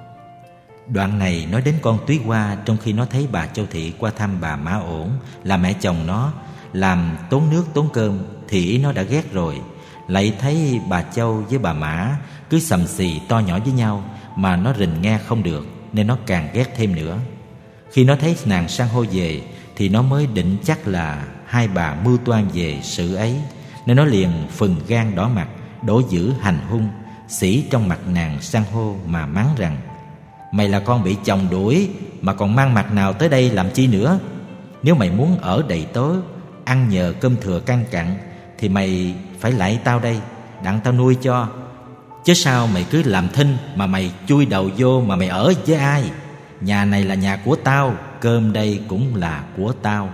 Đoạn này nói đến con Túy Hoa, trong khi nó thấy bà Châu Thị qua thăm bà Mã Ổn là mẹ chồng nó, làm tốn nước tốn cơm, thì ý nó đã ghét rồi. Lại thấy bà Châu với bà Mã cứ sầm xì to nhỏ với nhau mà nó rình nghe không được, nên nó càng ghét thêm nữa. Khi nó thấy nàng san hô về thì nó mới định chắc là hai bà mưu toan về sự ấy, nên nó liền phừng gan đỏ mặt, đổ dữ hành hung, xỉ trong mặt nàng san hô mà mắng rằng: Mày là con bị chồng đuổi mà còn mang mặt nào tới đây làm chi nữa? Nếu mày muốn ở đầy tớ, ăn nhờ cơm thừa căng cặn, thì mày phải lại tao đây, đặng tao nuôi cho. Chứ sao mày cứ làm thinh mà mày chui đầu vô mà mày ở với ai? Nhà này là nhà của tao, cơm đây cũng là của tao.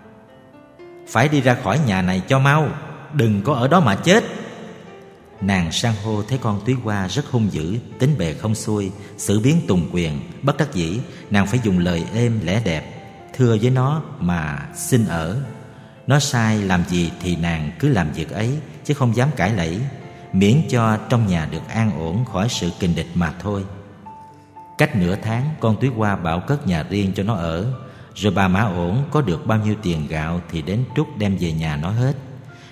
Phải đi ra khỏi nhà này cho mau, đừng có ở đó mà chết. Nàng san hô thấy con Túy Hoa rất hung dữ, tính bề không xuôi, xử biến tùng quyền, bất đắc dĩ nàng phải dùng lời êm lẽ đẹp thưa với nó mà xin ở. Nó sai làm gì thì nàng cứ làm việc ấy, chứ không dám cãi lẫy, miễn cho trong nhà được an ổn khỏi sự kình địch mà thôi. Cách nửa tháng, con Túy Hoa bảo cất nhà riêng cho nó ở. Rồi bà Mã Ổn có được bao nhiêu tiền gạo thì đến trút đem về nhà nó hết.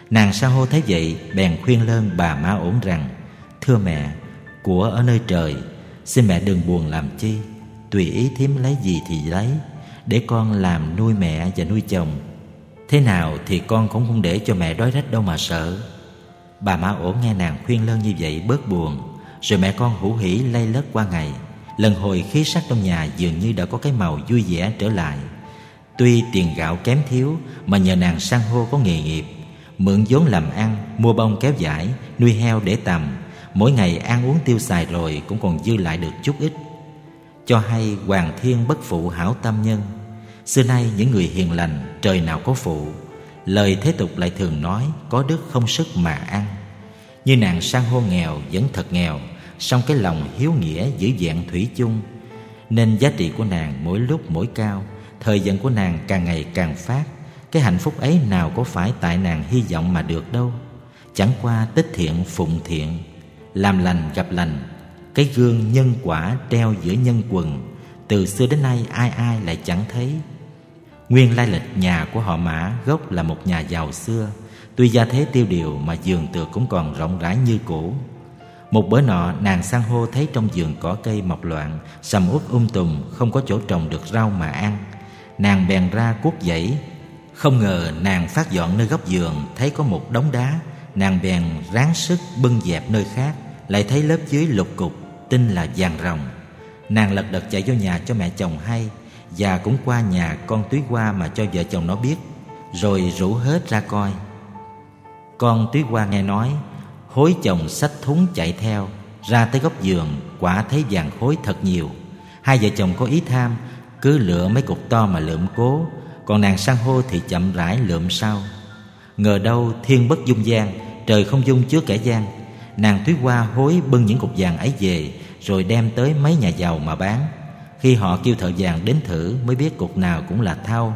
Nàng san hô thấy vậy bèn khuyên lơn bà Mã Ổn rằng: Thưa mẹ, của ở nơi trời, xin mẹ đừng buồn làm chi, tùy ý thím lấy gì thì lấy, để con làm nuôi mẹ và nuôi chồng. Thế nào thì con cũng không để cho mẹ đói rách đâu mà sợ. Bà Mã Ổn nghe nàng khuyên lơn như vậy bớt buồn, rồi mẹ con hữu hỉ lây lất qua ngày. Lần hồi khí sắc trong nhà dường như đã có cái màu vui vẻ trở lại. Tuy tiền gạo kém thiếu, mà nhờ nàng san hô có nghề nghiệp, mượn vốn làm ăn, mua bông kéo vải, nuôi heo để tầm, mỗi ngày ăn uống tiêu xài rồi cũng còn dư lại được chút ít. Cho hay hoàng thiên bất phụ hảo tâm nhân. Xưa nay những người hiền lành trời nào có phụ. Lời thế tục lại thường nói có đức không sức mà ăn. Như nàng san hô nghèo vẫn thật nghèo, song cái lòng hiếu nghĩa giữ vẹn thủy chung, nên giá trị của nàng mỗi lúc mỗi cao. Thời vận của nàng càng ngày càng phát. Cái hạnh phúc ấy nào có phải tại nàng hy vọng mà được đâu. Chẳng qua tích thiện phụng thiện, làm lành gặp lành. Cái gương nhân quả treo giữa nhân quần, từ xưa đến nay ai ai lại chẳng thấy. Nguyên lai lịch nhà của họ Mã gốc là một nhà giàu xưa. Tuy gia thế tiêu điều mà vườn tược cũng còn rộng rãi như cũ. Một bữa nọ nàng san hô thấy trong vườn cỏ cây mọc loạn, sầm uất um tùm, không có chỗ trồng được rau mà ăn. Nàng bèn ra cuốc dãy. Không ngờ nàng phát dọn nơi góc vườn, thấy có một đống đá. Nàng bèn ráng sức bưng dẹp nơi khác, lại thấy lớp dưới lục cục, tin là vàng ròng. Nàng lật đật chạy vô nhà cho mẹ chồng hay, và cũng qua nhà con Túy Hoa mà cho vợ chồng nó biết, rồi rủ hết ra coi. Con Túy Hoa nghe nói, hối chồng xách thúng chạy theo, ra tới góc vườn, quả thấy vàng khối thật nhiều. Hai vợ chồng có ý tham, cứ lựa mấy cục to mà lượm cố, còn nàng san hô thì chậm rãi lượm sau. Ngờ đâu thiên bất dung gian, trời không dung chứa kẻ gian. Nàng Túy Hoa hối bưng những cục vàng ấy về, rồi đem tới mấy nhà giàu mà bán. Khi họ kêu thợ vàng đến thử, mới biết cục nào cũng là thau,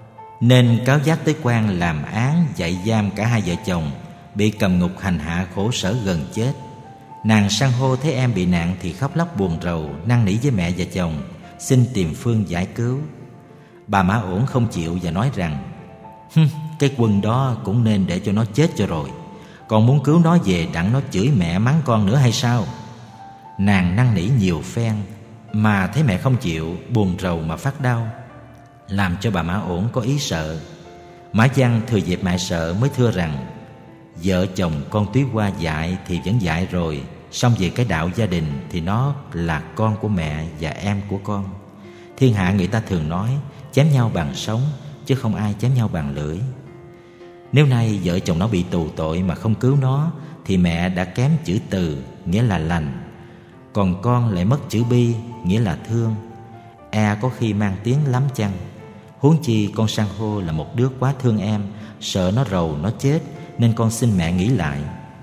nên cáo giác tới quan làm án dạy giam cả hai vợ chồng, bị cầm ngục hành hạ khổ sở gần chết. Nàng san hô thấy em bị nạn thì khóc lóc buồn rầu, năn nỉ với mẹ và chồng xin tìm phương giải cứu. Bà Mã Ổn không chịu và nói rằng: Hừm, cái quân đó cũng nên để cho nó chết cho rồi, còn muốn cứu nó về đặng nó chửi mẹ mắng con nữa hay sao? Nàng năn nỉ nhiều phen mà thấy mẹ không chịu, buồn rầu mà phát đau, làm cho bà Mã Ổn có ý sợ. Mã Văn thừa dịp mẹ sợ mới thưa rằng: Vợ chồng con Túy Hoa dạy thì vẫn dạy rồi, song về cái đạo gia đình thì nó là con của mẹ và em của con. Thiên hạ người ta thường nói chém nhau bằng sống, chứ không ai chém nhau bằng lưỡi. Nếu nay vợ chồng nó bị tù tội mà không cứu nó, thì mẹ đã kém chữ từ, nghĩa là lành, còn con lại mất chữ bi, nghĩa là thương. E có khi mang tiếng lắm chăng. Huống chi con san hô là một đứa quá thương em, sợ nó rầu nó chết, nên con xin mẹ nghĩ lại.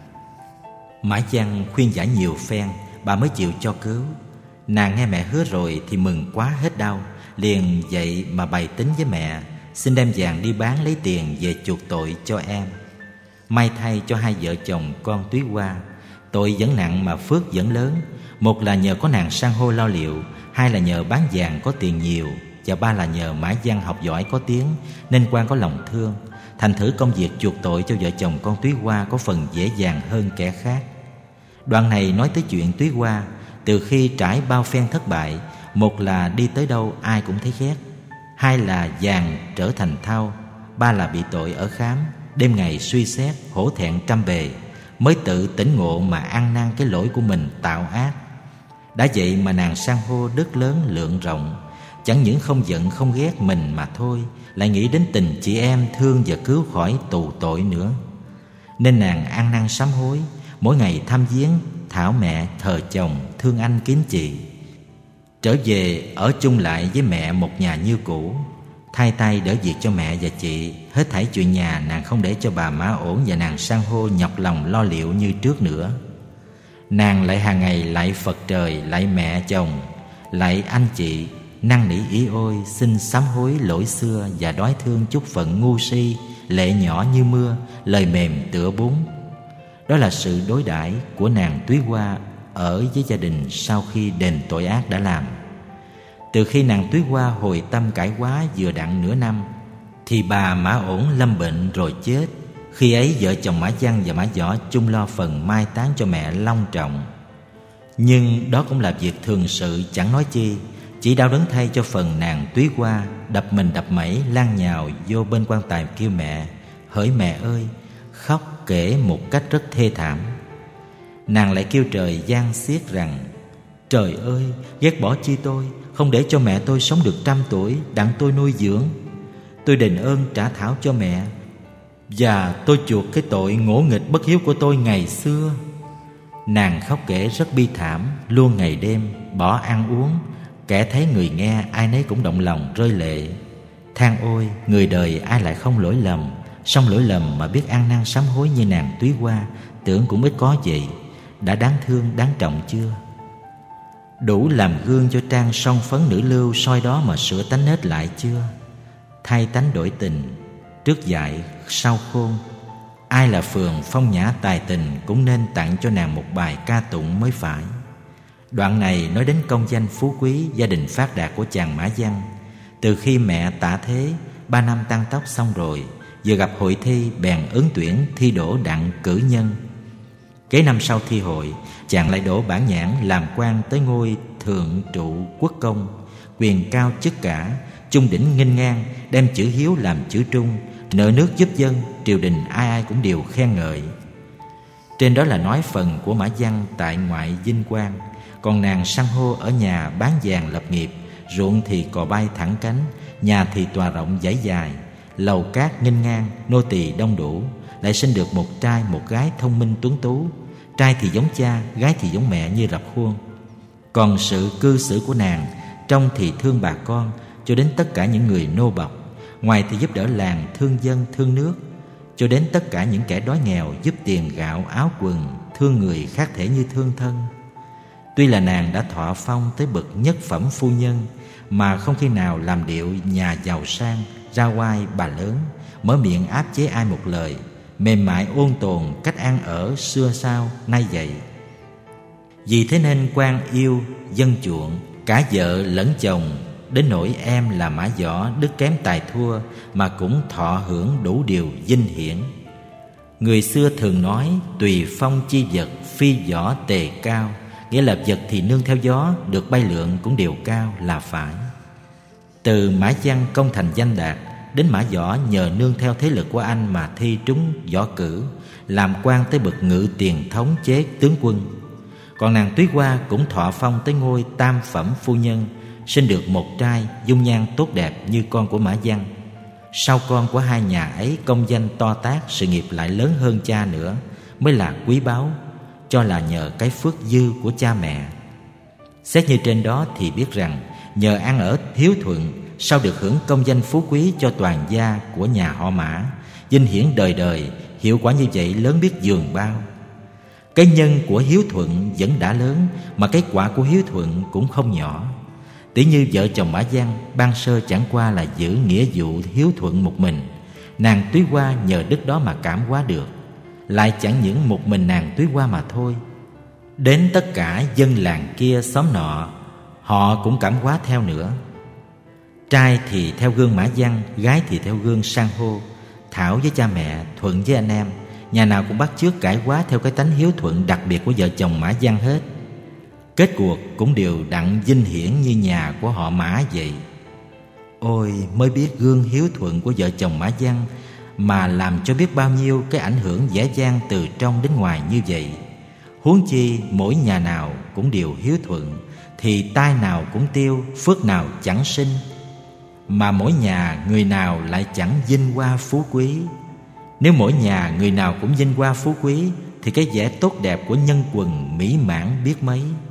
Mã Văn khuyên giải nhiều phen, bà mới chịu cho cứu. Nàng nghe mẹ hứa rồi thì mừng quá hết đau, liền dậy mà bày tính với mẹ, xin đem vàng đi bán lấy tiền về chuộc tội cho em. May thay cho hai vợ chồng con Túy Hoa, tội vẫn nặng mà phước vẫn lớn. Một là nhờ có nàng san hô lo liệu, hai là nhờ bán vàng có tiền nhiều, và ba là nhờ Mã Văn học giỏi có tiếng, nên quan có lòng thương. Thành thử công việc chuộc tội cho vợ chồng con Túy Hoa có phần dễ dàng hơn kẻ khác. Đoạn này nói tới chuyện Túy Hoa, từ khi trải bao phen thất bại, một là đi tới đâu ai cũng thấy ghét, hai là vàng trở thành thau, ba là bị tội ở khám, đêm ngày suy xét hổ thẹn trăm bề, mới tự tỉnh ngộ mà ăn năn cái lỗi của mình tạo ác. Đã vậy mà nàng san hô đức lớn lượng rộng, chẳng những không giận không ghét mình mà thôi, lại nghĩ đến tình chị em thương và cứu khỏi tù tội nữa. Nên nàng ăn năn sám hối, mỗi ngày thăm viếng, thảo mẹ, thờ chồng, thương anh kính chị. Trở về ở chung lại với mẹ một nhà như cũ, thay tay đỡ việc cho mẹ và chị. Hết thảy chuyện nhà nàng không để cho bà Mã Ổn và nàng san hô nhọc lòng lo liệu như trước nữa. Nàng lại hàng ngày lạy Phật trời, lạy mẹ chồng, lạy anh chị, năn nỉ ý ôi xin sám hối lỗi xưa, và đói thương chút phận ngu si, lệ nhỏ như mưa, lời mềm tựa bún. Đó là sự đối đãi của nàng Túy Hoa ở với gia đình sau khi đền tội ác đã làm. Từ khi nàng Túy Hoa hồi tâm cải quá vừa đặng nửa năm, thì bà Mã Ổn lâm bệnh rồi chết. Khi ấy vợ chồng Mã Văn và Mã Võ chung lo phần mai táng cho mẹ long trọng. Nhưng đó cũng là việc thường sự, chẳng nói chi. Chỉ đau đớn thay cho phần nàng Túy Hoa, đập mình đập mẩy lan nhào vô bên quan tài kêu mẹ, hỡi mẹ ơi, khóc kể một cách rất thê thảm. Nàng lại kêu trời van xiết rằng: trời ơi, ghét bỏ chi tôi, không để cho mẹ tôi sống được trăm tuổi, đặng tôi nuôi dưỡng. Tôi đền ơn trả thảo cho mẹ, và tôi chuộc cái tội ngỗ nghịch bất hiếu của tôi ngày xưa. Nàng khóc kể rất bi thảm, luôn ngày đêm, bỏ ăn uống. Kẻ thấy người nghe, ai nấy cũng động lòng rơi lệ. Than ôi, người đời ai lại không lỗi lầm, song lỗi lầm mà biết ăn năn sám hối như nàng Túy Hoa, tưởng cũng ít có vậy. Đã đáng thương, đáng trọng chưa? Đủ làm gương cho trang son phấn nữ lưu soi đó mà sửa tánh nết lại chưa? Thay tánh đổi tình, trước dại sau khôn. Ai là phường phong nhã tài tình cũng nên tặng cho nàng một bài ca tụng mới phải. Đoạn này nói đến công danh phú quý, gia đình phát đạt của chàng Mã Văn. Từ khi mẹ tạ thế, ba năm tăng tóc xong rồi, vừa gặp hội thi bèn ứng tuyển thi đỗ đặng cử nhân. Kế năm sau thi hội, chàng lại đỗ bản nhãn làm quan tới ngôi thượng trụ quốc công, quyền cao chức cả, trung đỉnh nghênh ngang, đem chữ hiếu làm chữ trung, nợ nước giúp dân, triều đình ai ai cũng đều khen ngợi. Trên đó là nói phần của Mã Văn tại ngoại Vinh Quang. Còn nàng san hô ở nhà bán vàng lập nghiệp, ruộng thì cò bay thẳng cánh, nhà thì tòa rộng dãy dài, lầu cát nghênh ngang, nô tỳ đông đủ, lại sinh được một trai một gái thông minh tuấn tú. Trai thì giống cha, gái thì giống mẹ như rập khuôn. Còn sự cư xử của nàng, trong thì thương bà con, cho đến tất cả những người nô bộc, ngoài thì giúp đỡ làng, thương dân, thương nước, cho đến tất cả những kẻ đói nghèo, giúp tiền gạo áo quần, thương người khác thể như thương thân. Tuy là nàng đã thọ phong tới bậc nhất phẩm phu nhân, mà không khi nào làm điệu nhà giàu sang, ra oai bà lớn, mở miệng áp chế ai một lời, mềm mại ôn tồn cách ăn ở xưa sao nay vậy. Vì thế nên quan yêu, dân chuộng, cả vợ lẫn chồng, đến nỗi em là Mã Võ đức kém tài thua, mà cũng thọ hưởng đủ điều vinh hiển. Người xưa thường nói tùy phong chi vật, phi võ tề cao, nghĩa là vật thì nương theo gió, được bay lượn cũng đều cao là phải. Từ Mã Văn công thành danh đạt, đến Mã Võ nhờ nương theo thế lực của anh mà thi trúng võ cử, làm quan tới bậc ngự tiền thống chế tướng quân. Còn nàng Túy Hoa cũng thọ phong tới ngôi tam phẩm phu nhân, sinh được một trai dung nhan tốt đẹp như con của Mã Văn. Sau con của hai nhà ấy công danh to tát, sự nghiệp lại lớn hơn cha nữa, mới là quý báu, cho là nhờ cái phước dư của cha mẹ. Xét như trên đó thì biết rằng nhờ ăn ở hiếu thuận, sau được hưởng công danh phú quý cho toàn gia của nhà họ Mã, vinh hiển đời đời, hiệu quả như vậy lớn biết dường bao. Cái nhân của hiếu thuận vẫn đã lớn, mà cái quả của hiếu thuận cũng không nhỏ. Tỷ như vợ chồng Mã Văn ban sơ chẳng qua là giữ nghĩa vụ hiếu thuận một mình, nàng Túy Hoa nhờ đức đó mà cảm hóa được. Lại chẳng những một mình nàng Túy Hoa mà thôi, đến tất cả dân làng kia xóm nọ, họ cũng cảm hóa theo nữa. Trai thì theo gương Mã Văn, gái thì theo gương san hô. Thảo với cha mẹ, Thuận với anh em, nhà nào cũng bắt chước cải hóa theo cái tánh hiếu thuận đặc biệt của vợ chồng Mã Văn hết. Kết cuộc cũng đều đặng vinh hiển như nhà của họ Mã vậy. Ôi, mới biết gương hiếu thuận của vợ chồng Mã Văn mà làm cho biết bao nhiêu cái ảnh hưởng dễ dàng từ trong đến ngoài như vậy. Huống chi mỗi nhà nào cũng đều hiếu thuận, thì tai nào cũng tiêu, phước nào chẳng sinh. Mà mỗi nhà người nào lại chẳng vinh hoa phú quý. Nếu mỗi nhà người nào cũng vinh hoa phú quý, thì cái vẻ tốt đẹp của nhân quần mỹ mãn biết mấy.